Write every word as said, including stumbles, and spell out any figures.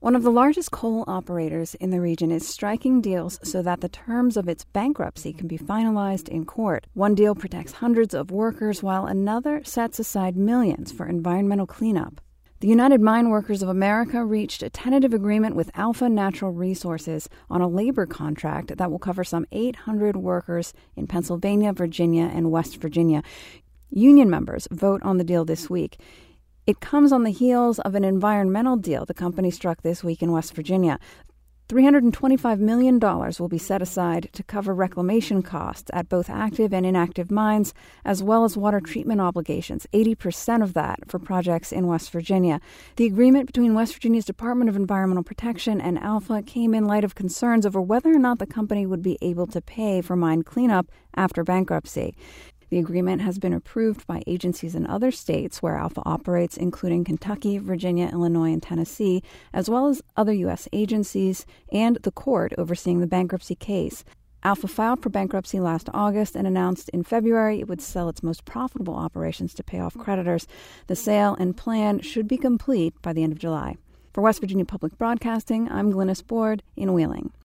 One of the largest coal operators in the region is striking deals so that the terms of its bankruptcy can be finalized in court. One deal protects hundreds of workers, while another sets aside millions for environmental cleanup. The United Mine Workers of America reached a tentative agreement with Alpha Natural Resources on a labor contract that will cover some eight hundred workers in Pennsylvania, Virginia, and West Virginia. Union members vote on the deal this week. It comes on the heels of an environmental deal the company struck this week in West Virginia. three hundred twenty-five million dollars will be set aside to cover reclamation costs at both active and inactive mines, as well as water treatment obligations, eighty percent of that for projects in West Virginia. The agreement between West Virginia's Department of Environmental Protection and Alpha came in light of concerns over whether or not the company would be able to pay for mine cleanup after bankruptcy. The agreement has been approved by agencies in other states where Alpha operates, including Kentucky, Virginia, Illinois, and Tennessee, as well as other U S agencies and the court overseeing the bankruptcy case. Alpha filed for bankruptcy last August and announced in February it would sell its most profitable operations to pay off creditors. The sale and plan should be complete by the end of July. For West Virginia Public Broadcasting, I'm Glynis Board in Wheeling.